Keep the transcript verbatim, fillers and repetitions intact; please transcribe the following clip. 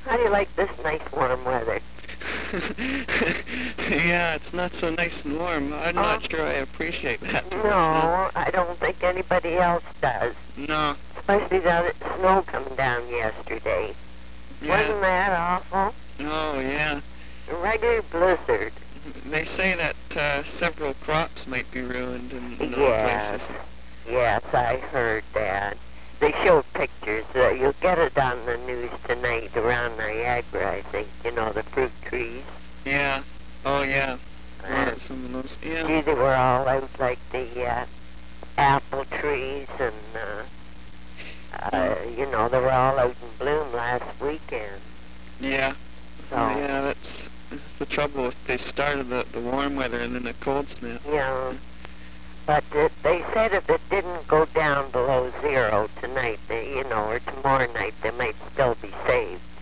How do you like this nice warm weather? Yeah, it's not so nice and warm. I'm Oh. not sure I appreciate that. No, I don't think anybody else does. No. Especially that snow coming down yesterday. Yeah. Wasn't that awful? Oh, yeah. A regular blizzard. They say that uh, several crops might be ruined in, in those Yes. places. Yes, I heard that. They showed pictures. Uh, you'll get it on the news tonight around Niagara, I think. You know, the fruit trees. Yeah. Oh, yeah. Uh, Well, some of those. Yeah. gee, they were all out like the uh, apple trees and, uh, uh, you know, they were all out in bloom last weekend. Yeah. So, Yeah, that's, that's the trouble if they started the, the warm weather and then the cold snap. yeah. But it, they said if it didn't go down below zero tonight, they, you know, or tomorrow night, they might still be saved.